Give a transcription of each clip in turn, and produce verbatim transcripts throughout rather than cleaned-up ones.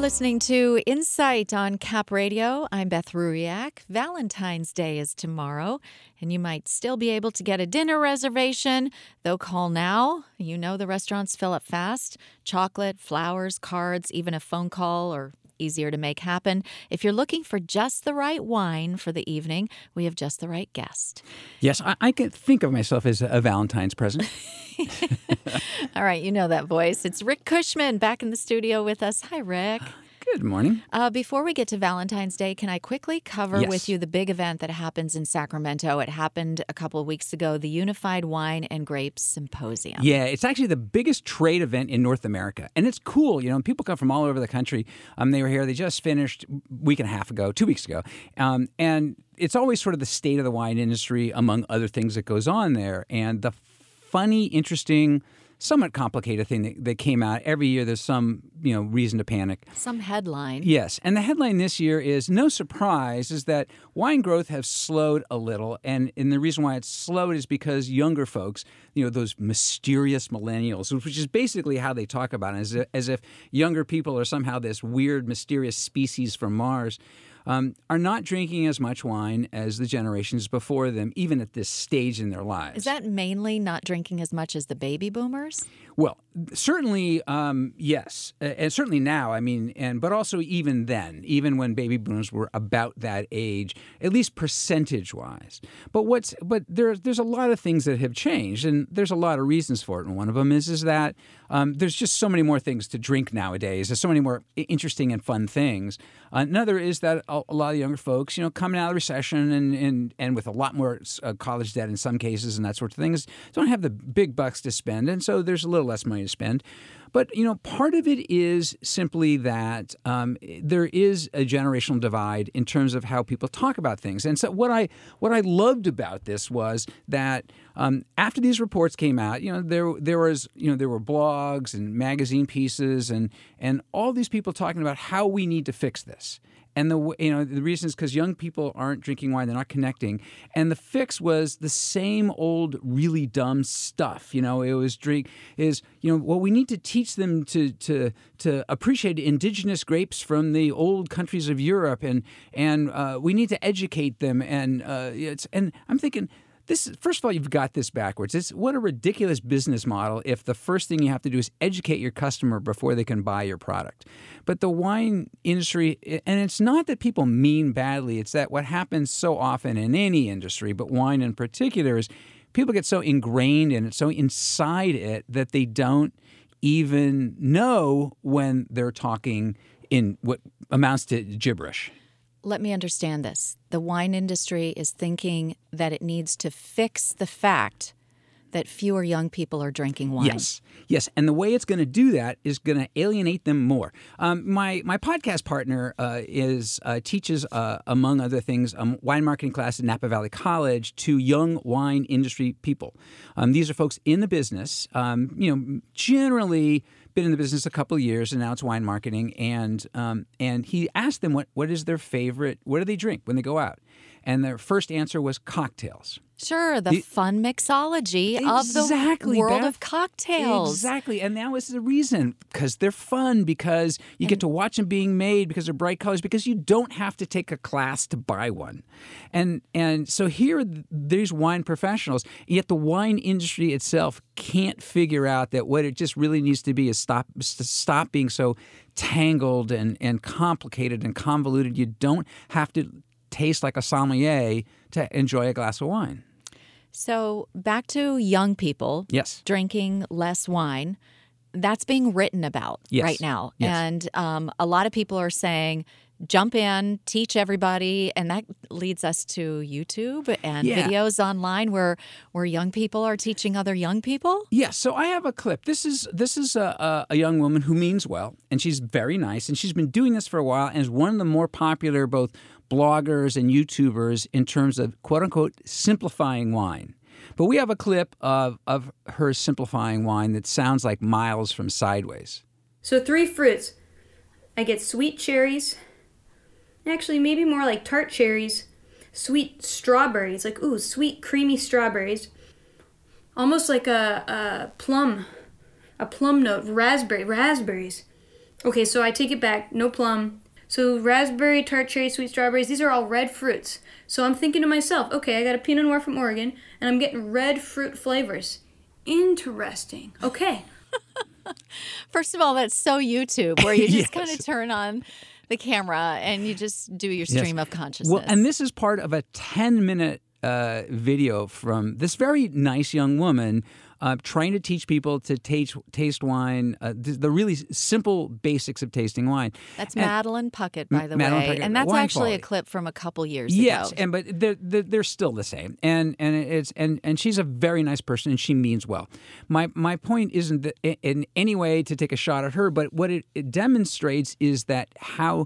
listening to Insight on Cap Radio. I'm Beth Ruiak. Valentine's Day is tomorrow, and you might still be able to get a dinner reservation, though call now. You know the restaurants fill up fast. Chocolate, flowers, cards, even a phone call or easier to make happen. If you're looking for just the right wine for the evening, we have just the right guest. Yes, I, I can think of myself as a Valentine's present. All right, you know that voice. It's Rick Cushman back in the studio with us. Hi, Rick. Good morning. Uh, before we get to Valentine's Day, can I quickly cover Yes. with you the big event that happens in Sacramento? It happened a couple of weeks ago, the Unified Wine and Grapes Symposium. Yeah, it's actually the biggest trade event in North America. And it's cool. You know, people come from all over the country. Um, they were here. They just finished a week and a half ago, two weeks ago. Um, and it's always sort of the state of the wine industry, among other things that goes on there. And the funny, interesting, somewhat complicated thing that, that came out every year. There's some, you know, reason to panic. Some headline. Yes. And the headline this year is, no surprise, is that wine growth has slowed a little. And, and the reason why it's slowed is because younger folks, you know, those mysterious millennials, which is basically how they talk about it, as if, as if younger people are somehow this weird, mysterious species from Mars, Um, are not drinking as much wine as the generations before them, even at this stage in their lives. Is that mainly not drinking as much as the baby boomers? Well, certainly, um, yes, uh, and certainly now. I mean, and but also even then, even when baby boomers were about that age, at least percentage-wise. But what's but there's there's a lot of things that have changed, and there's a lot of reasons for it. And one of them is is that um, there's just so many more things to drink nowadays. There's so many more interesting and fun things. Another is that a, a lot of younger folks, you know, coming out of the recession and and, and with a lot more uh, college debt in some cases and that sort of things, don't have the big bucks to spend, and so there's a little less money to spend. But, you know, part of it is simply that um, there is a generational divide in terms of how people talk about things. And so what I what I loved about this was that um, after these reports came out, you know, there there was, you know, there were blogs and magazine pieces and and all these people talking about how we need to fix this. And the you know the reason is because young people aren't drinking wine; they're not connecting. And the fix was the same old, really dumb stuff. You know, it was drink is you know well we need to teach them to to to appreciate indigenous grapes from the old countries of Europe, and and uh, we need to educate them. And uh, it's and I'm thinking. This first of all, you've got this backwards. It's what a ridiculous business model if the first thing you have to do is educate your customer before they can buy your product. But the wine industry, and it's not that people mean badly, it's that what happens so often in any industry, but wine in particular, is people get so ingrained in it, so inside it, that they don't even know when they're talking in what amounts to gibberish. Let me understand this. The wine industry is thinking that it needs to fix the fact that fewer young people are drinking wine. Yes, yes, and the way it's going to do that is going to alienate them more. Um, my my podcast partner uh, is uh, teaches, uh, among other things, a um, wine marketing class at Napa Valley College to young wine industry people. Um, these are folks in the business, um, you know, generally been in the business a couple of years, and now it's wine marketing. And um, and he asked them what what is their favorite, what do they drink when they go out? And their first answer was cocktails. Sure, the, the fun mixology exactly, of the world Beth. of cocktails. Exactly, and that was the reason, because they're fun, because you and, get to watch them being made, because they're bright colors, because you don't have to take a class to buy one. And and so here are these wine professionals, yet the wine industry itself can't figure out that what it just really needs to be is stop stop being so tangled and, and complicated and convoluted. You don't have to taste like a sommelier to enjoy a glass of wine. So back to young people yes. drinking less wine. That's being written about yes. right now. Yes. And um, a lot of people are saying, jump in, teach everybody. And that leads us to YouTube and yeah. videos online where where young people are teaching other young people. Yes. Yeah, so I have a clip. This is this is a, a young woman who means well, and she's very nice. And she's been doing this for a while and is one of the more popular both bloggers and YouTubers in terms of, quote unquote, simplifying wine. But we have a clip of, of her simplifying wine that sounds like Miles from Sideways. So three fruits. I get sweet cherries. Actually, maybe more like tart cherries. Sweet strawberries. Like, ooh, sweet creamy strawberries. Almost like a, a plum. A plum note. Raspberry. Raspberries. Okay, so I take it back. No plum. So raspberry, tart cherry, sweet strawberries, these are all red fruits. So I'm thinking to myself, okay, I got a Pinot Noir from Oregon, and I'm getting red fruit flavors. Interesting. Okay. First of all, that's so YouTube, where you just Yes. kind of turn on the camera and you just do your stream Yes. of consciousness. Well, and this is part of a ten-minute uh, video from this very nice young woman uh, trying to teach people to taste, taste wine, uh, the, the really simple basics of tasting wine. That's And- Madeline Puckett, by the Madeline way. Puckett, And that's wine actually quality. a clip from a couple years Yes, ago. and but they're, they're they're still the same, and and it's and and she's a very nice person, and she means well. My my point isn't that i- in any way to take a shot at her, but what it, it demonstrates is that how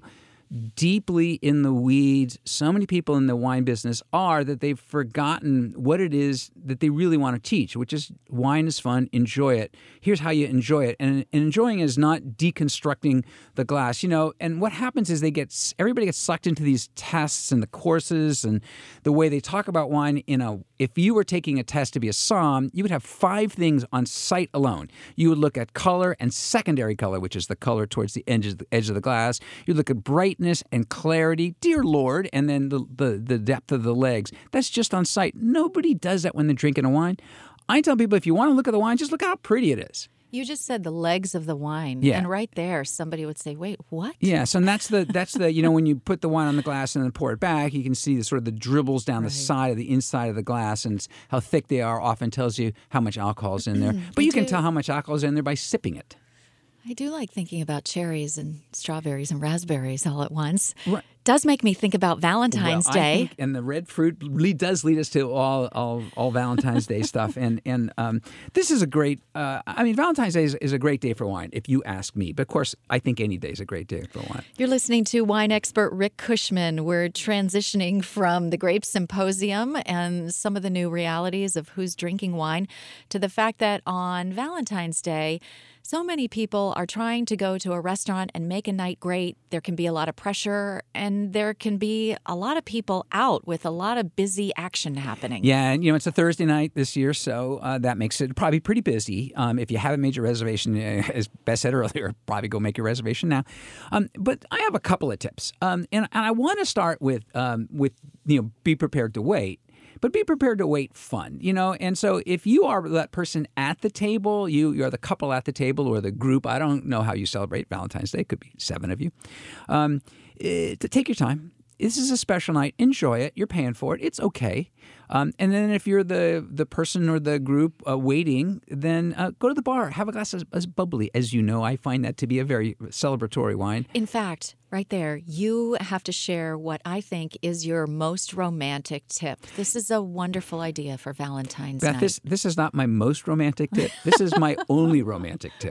deeply in the weeds so many people in the wine business are that they've forgotten what it is that they really want to teach, which is wine is fun, enjoy it. Here's how you enjoy it. And, and enjoying is not deconstructing the glass, you know, and what happens is they get, everybody gets sucked into these tests and the courses and the way they talk about wine in a, if you were taking a test to be a somm, you would have five things on sight alone. You would look at color and secondary color, which is the color towards the edge of the, edge of the glass. You look at brightness and clarity, dear Lord, and then the, the, the depth of the legs. That's just on sight. Nobody does that when they're drinking a wine. I tell people, if you want to look at the wine, just look how pretty it is. You just said the legs of the wine. Yeah. And right there, somebody would say, wait, what? Yes, and that's the that's the you know when you put the wine on the glass and then pour it back, you can see the sort of the dribbles down the Right. side of the inside of the glass, and it's- how thick they are often tells you how much alcohol is in there. But I you can do. tell how much alcohol is in there by sipping it. I do like thinking about cherries and strawberries and raspberries all at once. Right. Does make me think about Valentine's Well, Day. I think, and the red fruit lead, does lead us to all all, all Valentine's Day stuff. And and um, this is a great. Uh, I mean, Valentine's Day is, is a great day for wine, if you ask me. But of course, I think any day is a great day for wine. You're listening to wine expert Rick Cushman. We're transitioning from the Grape Symposium and some of the new realities of who's drinking wine to the fact that on Valentine's Day, so many people are trying to go to a restaurant and make a night great. There can be a lot of pressure, and there can be a lot of people out with a lot of busy action happening. Yeah, and you know it's a Thursday night this year, so uh, that makes it probably pretty busy. Um, if you haven't made your reservation, uh, as Beth said earlier, probably go make your reservation now. Um, but I have a couple of tips, um, and, and I want to start with um, with you know be prepared to wait. But be prepared to wait fun, you know? And so if you are that person at the table, you, you're the couple at the table or the group, I don't know how you celebrate Valentine's Day. It could be seven of you. Um, eh, to take your time. This is a special night. Enjoy it. You're paying for it. It's okay. Um, and then if you're the the person or the group uh, waiting, then uh, go to the bar. Have a glass of, of bubbly. As you know, I find that to be a very celebratory wine. In fact, right there, you have to share what I think is your most romantic tip. This is a wonderful idea for Valentine's Beth, night. this this is not my most romantic tip. This is my only romantic tip.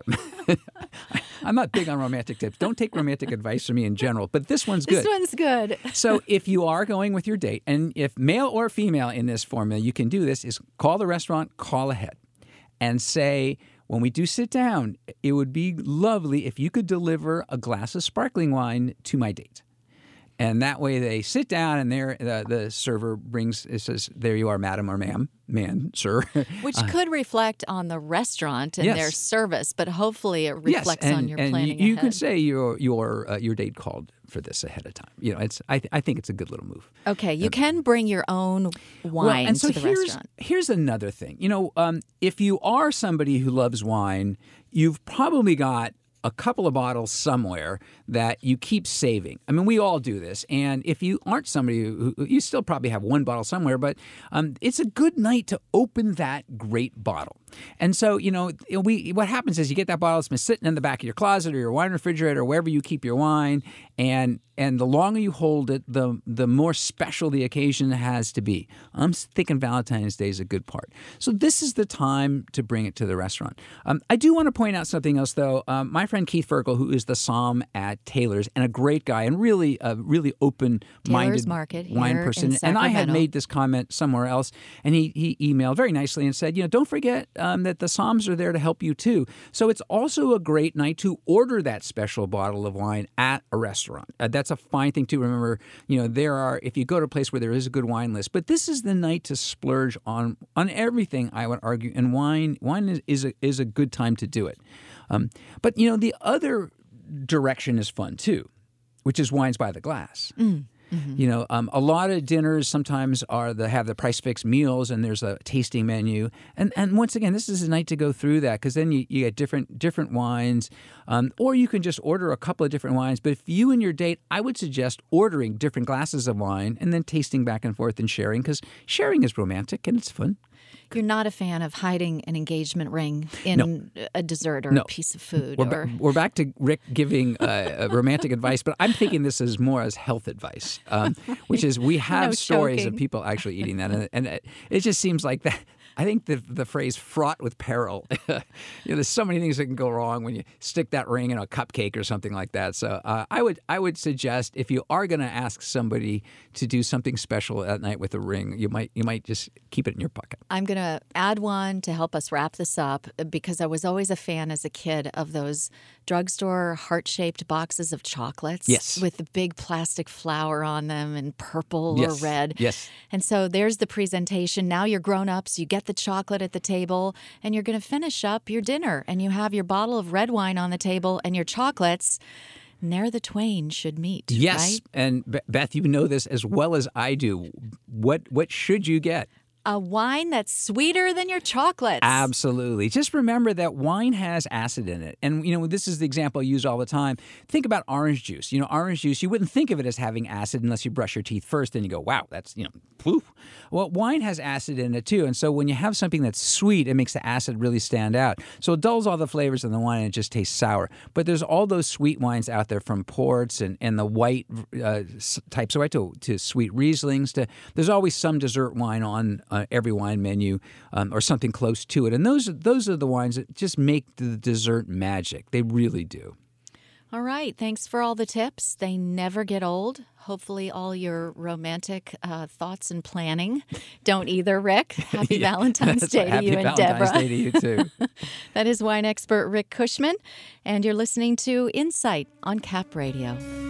I'm not big on romantic tips. Don't take romantic advice from me in general, but this one's good. This one's good. So if you are going with your date, and if male or female in this formula, you can do this, is call the restaurant, call ahead, and say, when we do sit down, it would be lovely if you could deliver a glass of sparkling wine to my date. And that way they sit down and there the, the server brings, it says, there you are, madam or ma'am, man, sir. Which could reflect on the restaurant and Yes. their service, but hopefully it Yes, reflects and, on your and planning you, you ahead. can say your your uh, your date called for this ahead of time. You know, it's I th- I think it's a good little move. Okay, you can bring your own wine Well, and so to the here's, restaurant. Here's another thing. You know, um, if you are somebody who loves wine, you've probably got a couple of bottles somewhere that you keep saving. I mean, we all do this. And if you aren't somebody who, who you still probably have one bottle somewhere, but um, it's a good night to open that great bottle. And so, you know, we what happens is you get that bottle, it's been sitting in the back of your closet or your wine refrigerator or wherever you keep your wine, and and the longer you hold it, the the more special the occasion has to be. I'm thinking Valentine's Day is a good part. So this is the time to bring it to the restaurant. Um, I do want to point out something else, though. Um, my friend Keith Ferkel, who is the somm at Taylor's and a great guy and really a really open-minded Taylor's Market wine here person, in and I had Sacramento. made this comment somewhere else, and he he emailed very nicely and said, you know, don't forget um, that the somms are there to help you too. So it's also a great night to order that special bottle of wine at a restaurant. Uh, that's a fine thing to remember. You know, there are, if you go to a place where there is a good wine list, but this is the night to splurge on on everything, I would argue, and wine wine is is a, is a good time to do it. Um, but you know, the other direction is fun too, which is wines by the glass. Mm. Mm-hmm. You know, um, a lot of dinners sometimes are the have the price fixed meals, and there's a tasting menu. And and once again, this is a night to go through that, because then you, you get different different wines, um, or you can just order a couple of different wines. But if you and your date, I would suggest ordering different glasses of wine and then tasting back and forth and sharing, because sharing is romantic and it's fun. You're not a fan of hiding an engagement ring in No. a dessert or No. a piece of food. We're, or ba- we're back to Rick giving uh, romantic advice, but I'm thinking this is more as health advice, um, which is we have No stories choking. of people actually eating that, and, and it, it just seems like that. I think the the phrase "fraught with peril." you know, there's so many things that can go wrong when you stick that ring in a cupcake or something like that. So uh, I would I would suggest, if you are going to ask somebody to do something special at night with a ring, you might you might just keep it in your pocket. I'm going to add one to help us wrap this up, because I was always a fan as a kid of those drugstore heart-shaped boxes of chocolates. Yes. With the big plastic flower on them in purple Yes. or red. Yes. And so there's the presentation. Now you're grown-ups, you get the chocolate at the table, and you're going to finish up your dinner, and you have your bottle of red wine on the table and your chocolates. And there the twain should meet. Yes, right? and Be- Beth, you know this as well as I do. What what should you get? A wine that's sweeter than your chocolates. Absolutely. Just remember that wine has acid in it. And, you know, this is the example I use all the time. Think about orange juice. You know, orange juice, you wouldn't think of it as having acid unless you brush your teeth first. Then you go, wow, that's, you know, poof. Well, wine has acid in it, too. And so when you have something that's sweet, it makes the acid really stand out. So it dulls all the flavors in the wine and it just tastes sour. But there's all those sweet wines out there, from ports and, and the white uh, types, right, to, to sweet Rieslings. To, there's always some dessert wine on uh, every wine menu, um, or something close to it. And those, those are the wines that just make the dessert magic. They really do. All right. Thanks for all the tips. They never get old. Hopefully all your romantic uh, thoughts and planning don't either, Rick. Happy Yeah, Valentine's that's Day right. to Happy you and Valentine's Deborah. Day to you, too. That is wine expert Rick Cushman, and you're listening to Insight on Cap Radio.